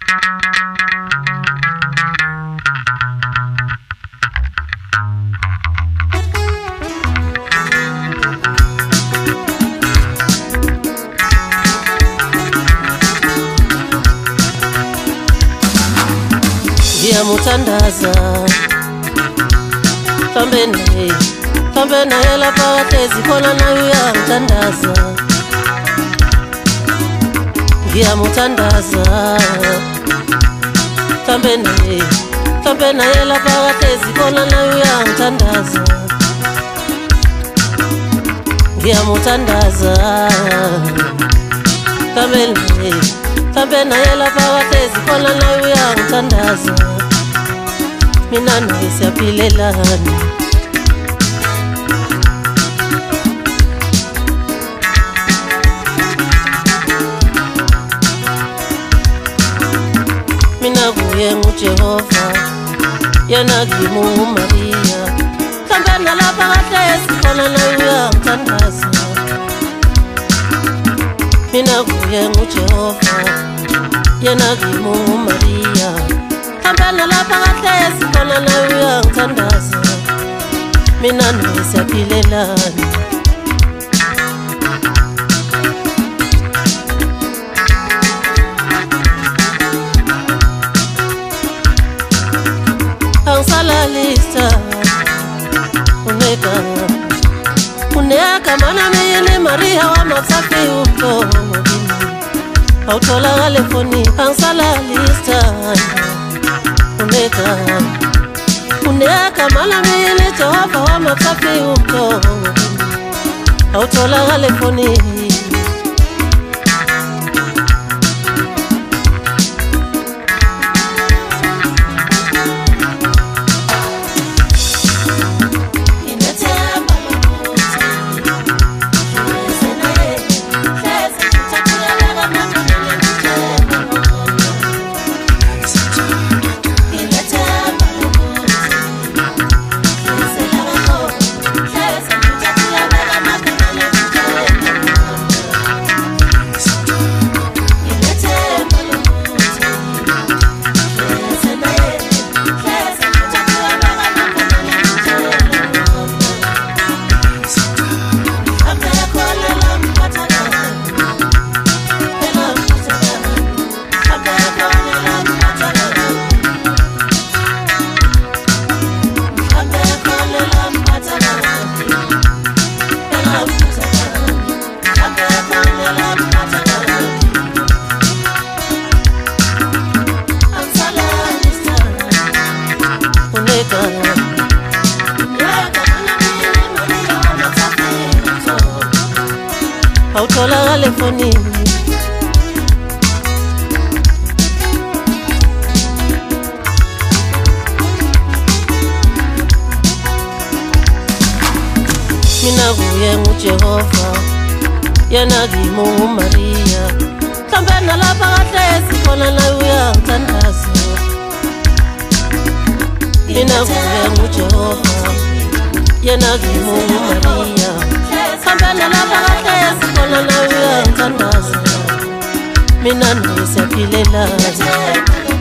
Mutandaza Tambena yela pakatezi kona na uya mutandaza Gia mutandaza Tambena yela pakatezi kona na uya mutandaza Gia mutandaza Tambena yela pakatezi kona na uya mutandaza Mina nawe siyapilelana Mina kuye nguJehova Yena gimu Maria Tambena lapha kahlezi khona nawe uyangithandaza Mina kuye nguJehova Yena gimu Maria Tambena lapha kahlezi khona nawe uyangithandaza Mina nawe siyapilelana Angsalalista Uneka mana miyene Maria wa masafi uko Autola galefoni Angsalalista Uneka mana miyene Jehova wa masafi uko Autola galefoni Autola galefoni Mina kuye nguJehova Yena gimu Maria Tambena lapha kahlezi khona nawe uyangithandaza Mina kuye nguJehova Yena gimu Maria Tambena lapha kahlezi khona nawe uyangithandaza Mina nawe siyapilelana